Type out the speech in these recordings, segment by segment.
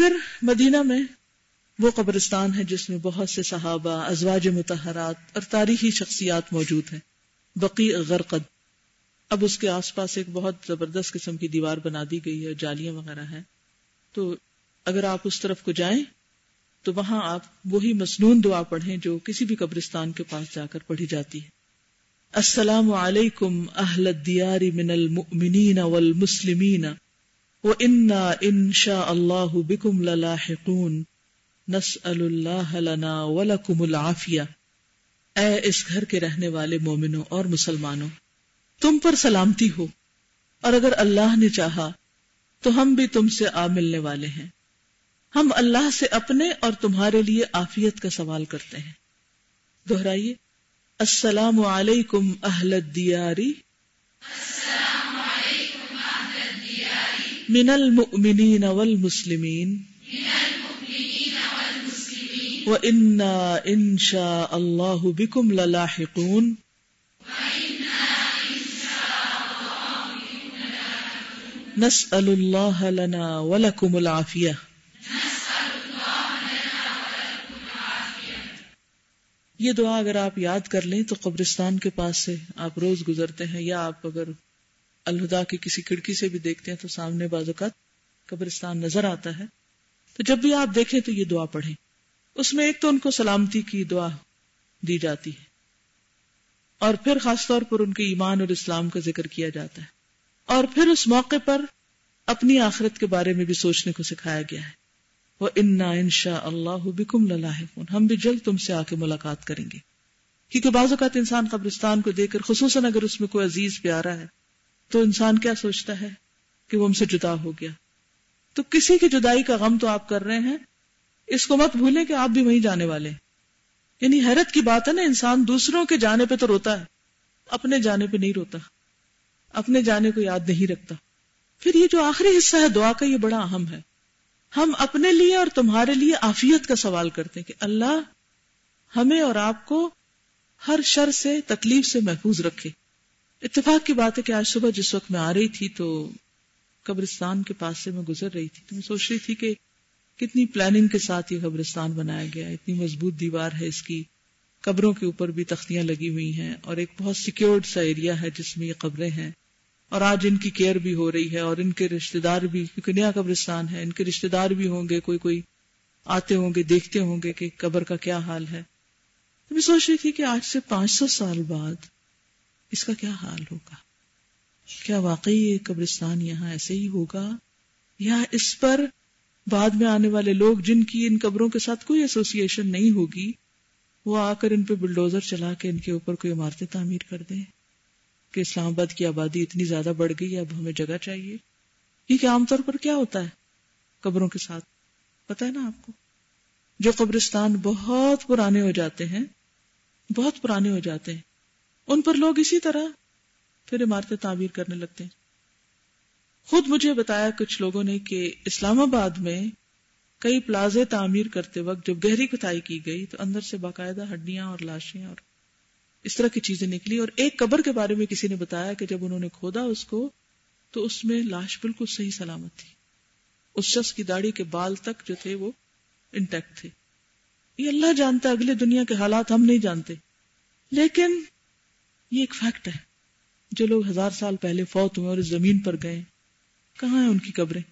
پھر مدینہ میں وہ قبرستان ہے جس میں بہت سے صحابہ، ازواج مطہرات اور تاریخی شخصیات موجود ہیں، بقیع غرقد. اب اس کے آس پاس ایک بہت زبردست قسم کی دیوار بنا دی گئی ہے، جالیاں وغیرہ ہیں. تو اگر آپ اس طرف کو جائیں تو وہاں آپ وہی مسنون دعا پڑھیں جو کسی بھی قبرستان کے پاس جا کر پڑھی جاتی ہے. السلام علیکم اہل الدیار من المؤمنین والمسلمین وإنا ان شاء اللہ بکم للاحقون نسأل اللہ لنا ولکم العافیہ. اے اس گھر کے رہنے والے مومنوں اور مسلمانوں، تم پر سلامتی ہو، اور اگر اللہ نے چاہا تو ہم بھی تم سے آ ملنے والے ہیں. ہم اللہ سے اپنے اور تمہارے لیے عافیت کا سوال کرتے ہیں. دہرائیے، السلام علیکم اہل الدیار من المؤمنین والمسلمین وإنا إن شاء الله بكم للاحقون نسأل الله لنا ولكم العافية. یہ دعا اگر آپ یاد کر لیں تو قبرستان کے پاس سے آپ روز گزرتے ہیں، یا آپ اگر الہدا کی کسی کھڑکی سے بھی دیکھتے ہیں تو سامنے بعض اوقات قبرستان نظر آتا ہے، تو جب بھی آپ دیکھیں تو یہ دعا پڑھیں. اس میں ایک تو ان کو سلامتی کی دعا دی جاتی ہے، اور پھر خاص طور پر ان کے ایمان اور اسلام کا ذکر کیا جاتا ہے، اور پھر اس موقع پر اپنی آخرت کے بارے میں بھی سوچنے کو سکھایا گیا ہے. وَإِنَّا إِن شَاءَ اللَّهُ بِكُمْ لَلَاحِقُونَ، ہم بھی جلد تم سے آ کے ملاقات کریں گے. کیونکہ بعض اوقات انسان قبرستان کو دیکھ کر، خصوصاً اگر اس میں کوئی عزیز پیارا ہے، تو انسان کیا سوچتا ہے کہ وہ ہم سے جدا ہو گیا. تو کسی کی جدائی کا غم تو آپ کر رہے ہیں، اس کو مت بھولیں کہ آپ بھی وہیں جانے والے ہیں. یعنی حیرت کی بات ہے نا، انسان دوسروں کے جانے پہ تو روتا ہے، اپنے جانے پہ نہیں روتا، اپنے جانے کو یاد نہیں رکھتا. پھر یہ جو آخری حصہ ہے دعا کا، یہ بڑا اہم ہے. ہم اپنے لیے اور تمہارے لیے عافیت کا سوال کرتے ہیں کہ اللہ ہمیں اور آپ کو ہر شر سے، تکلیف سے محفوظ رکھے. اتفاق کی بات ہے کہ آج صبح جس وقت میں آ رہی تھی تو قبرستان کے پاس سے میں گزر رہی تھی، تو میں سوچ رہی تھی کہ کتنی پلاننگ کے ساتھ یہ قبرستان بنایا گیا ہے. اتنی مضبوط دیوار ہے اس کی، قبروں کے اوپر بھی تختیاں لگی ہوئی ہیں، اور ایک بہت سیکیورڈ سا ایریا ہے جس میں یہ قبریں ہیں. اور آج ان کی کیئر بھی ہو رہی ہے، اور ان کے رشتہ دار بھی، کیونکہ نیا قبرستان ہے، ان کے رشتہ دار بھی ہوں گے، کوئی آتے ہوں گے، دیکھتے ہوں گے کہ قبر کا کیا حال ہے. میں سوچ رہی تھی کہ آج سے 500 سال بعد اس کا کیا حال ہوگا. کیا واقعی یہ قبرستان یہاں ایسے ہی ہوگا، یا اس پر بعد میں آنے والے لوگ جن کی ان قبروں کے ساتھ کوئی ایسوسیشن نہیں ہوگی، وہ آ کر ان پہ بلڈوزر چلا کے ان کے اوپر کوئی عمارتیں تعمیر کر دیں کہ اسلام آباد کی آبادی اتنی زیادہ بڑھ گئی، اب ہمیں جگہ چاہیے. کیونکہ عام طور پر کیا ہوتا ہے قبروں کے ساتھ، پتہ ہے نا آپ کو، جو قبرستان بہت پرانے ہو جاتے ہیں، بہت پرانے ہو جاتے ہیں، ان پر لوگ اسی طرح پھر عمارتیں تعمیر کرنے لگتے ہیں. خود مجھے بتایا کچھ لوگوں نے کہ اسلام آباد میں کئی پلازے تعمیر کرتے وقت جب گہری کھدائی کی گئی تو اندر سے باقاعدہ ہڈیاں اور لاشیں اور اس طرح کی چیزیں نکلی. اور ایک قبر کے بارے میں کسی نے بتایا کہ جب انہوں نے کھودا اس کو تو اس میں لاش بالکل صحیح سلامت تھی، اس شخص کی داڑھی کے بال تک جو تھے وہ انٹیکٹ تھے. یہ اللہ جانتا ہے، اگلے دنیا کے حالات ہم نہیں جانتے، لیکن یہ ایک فیکٹ ہے. جو لوگ 1000 سال پہلے فوت ہوئے اور اس زمین پر گئے، کہاں ہیں ان کی قبریں؟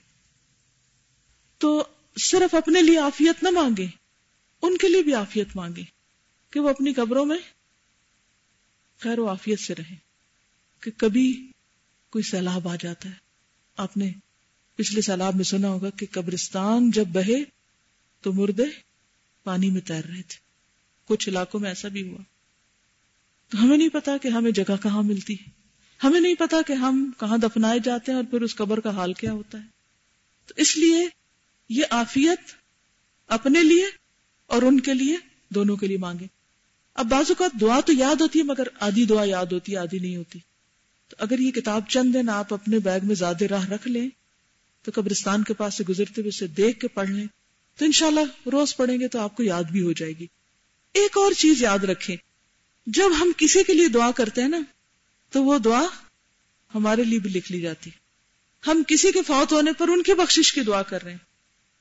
تو صرف اپنے لیے عافیت نہ مانگے، ان کے لیے بھی عافیت مانگے کہ وہ اپنی قبروں میں خیر و عافیت سے رہیں. کہ کبھی کوئی سیلاب آ جاتا ہے، آپ نے پچھلے سیلاب میں سنا ہوگا کہ قبرستان جب بہے تو مردے پانی میں تیر رہے تھے. کچھ علاقوں میں ایسا بھی ہوا. تو ہمیں نہیں پتا کہ ہمیں جگہ کہاں ملتی ہے، ہمیں نہیں پتا کہ ہم کہاں دفنائے جاتے ہیں اور پھر اس قبر کا حال کیا ہوتا ہے. تو اس لیے یہ عافیت اپنے لیے اور ان کے لیے، دونوں کے لیے مانگے. اب بعض اوقات دعا تو یاد ہوتی ہے مگر آدھی دعا یاد ہوتی ہے، آدھی نہیں ہوتی. تو اگر یہ کتاب چند دن آپ اپنے بیگ میں زیادہ راہ رکھ لیں تو قبرستان کے پاس سے گزرتے ہوئے اسے دیکھ کے پڑھ لیں تو انشاءاللہ روز پڑھیں گے تو آپ کو یاد بھی ہو جائے گی. ایک اور چیز یاد رکھیں، جب ہم کسی کے لیے دعا کرتے ہیں نا تو وہ دعا ہمارے لیے بھی لکھ لی جاتی. ہم کسی کے فوت ہونے پر ان کی بخشش کی دعا کر رہے ہیں.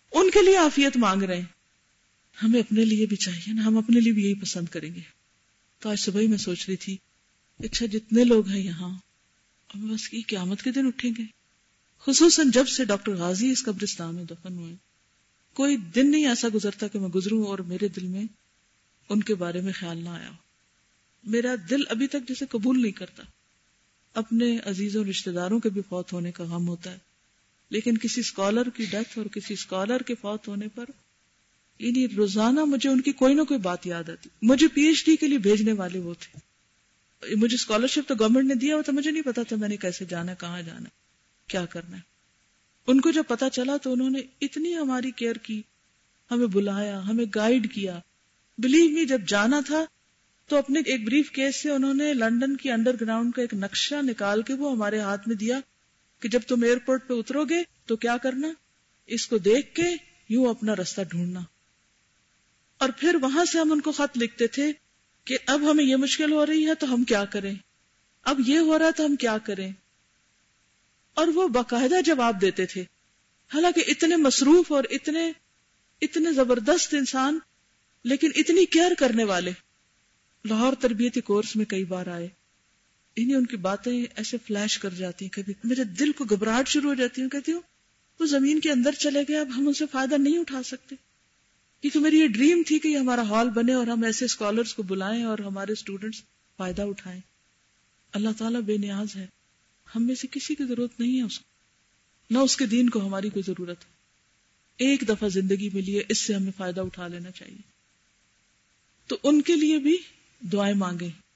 ان کے لیے عافیت مانگ رہے ہیں. ہمیں اپنے لیے بھی چاہیے نا, ہم اپنے لیے بھی یہی پسند کریں گے. تو آج صبح ہی میں سوچ رہی تھی, اچھا جتنے لوگ ہیں یہاں, ہم بس کی قیامت کے دن اٹھیں گے, خصوصاً جب سے ڈاکٹر غازی اس قبرستان میں دفن ہوئے. کوئی دن نہیں ایسا گزرتا کہ میں گزروں اور میرے دل میں ان کے بارے میں خیال نہ آیا ہو. میرا دل ابھی تک جسے قبول نہیں کرتا. اپنے عزیزوں رشتہ داروں کے بھی فوت ہونے کا غم ہوتا ہے, لیکن کسی اسکالر کی ڈیتھ اور کسی اسکالر کے فوت ہونے پر یعنی روزانہ مجھے ان کی کوئی نہ کوئی بات یاد آتی. مجھے پی ایچ ڈی کے لیے بھیجنے والے وہ تھے. مجھے اسکالرشپ تو گورنمنٹ نے دیا ہوا تھا, مجھے نہیں پتا تھا میں نے کیسے جانا, کہاں جانا, کیا کرنا ہے. ان کو جب پتا چلا تو انہوں نے اتنی ہماری کیئر کی, ہمیں بلایا, ہمیں گائیڈ کیا. بلیو می, جب جانا تھا تو اپنے ایک بریف کیس سے انہوں نے لندن کی انڈر گراؤنڈ کا ایک نقشہ نکال کے وہ ہمارے ہاتھ میں دیا کہ جب تم ایئرپورٹ پہ اترو گے تو کیا کرنا, اس کو دیکھ کے یوں اپنا راستہ ڈھونڈنا. اور پھر وہاں سے ہم ان کو خط لکھتے تھے کہ اب ہمیں یہ مشکل ہو رہی ہے تو ہم کیا کریں, اب یہ ہو رہا ہے تو ہم کیا کریں. اور وہ باقاعدہ جواب دیتے تھے, حالانکہ اتنے مصروف اور اتنے زبردست انسان, لیکن اتنی کیئر کرنے والے. لاہور تربیتی کورس میں کئی بار آئے, انہیں ان کی باتیں ایسے فلیش کر جاتی ہیں, کبھی میرے دل کو گھبراہٹ شروع ہو جاتی ہے. کہتی ہوں وہ زمین کے اندر چلے گئے, اب ہم ان سے فائدہ نہیں اٹھا سکتے, کیونکہ میری یہ ڈریم تھی کہ یہ ہمارا ہال بنے اور ہم ایسے اسکالرز کو بلائیں اور ہمارے اسٹوڈنٹس فائدہ اٹھائیں. اللہ تعالیٰ بے نیاز ہے, ہم میں سے کسی کی ضرورت نہیں ہے اس کو, نہ اس کے دین کو ہماری کوئی ضرورت ہے. ایک دفعہ زندگی ملی ہے, اس سے ہمیں فائدہ اٹھا لینا چاہیے. تو ان کے لیے بھی دعائیں مانگیں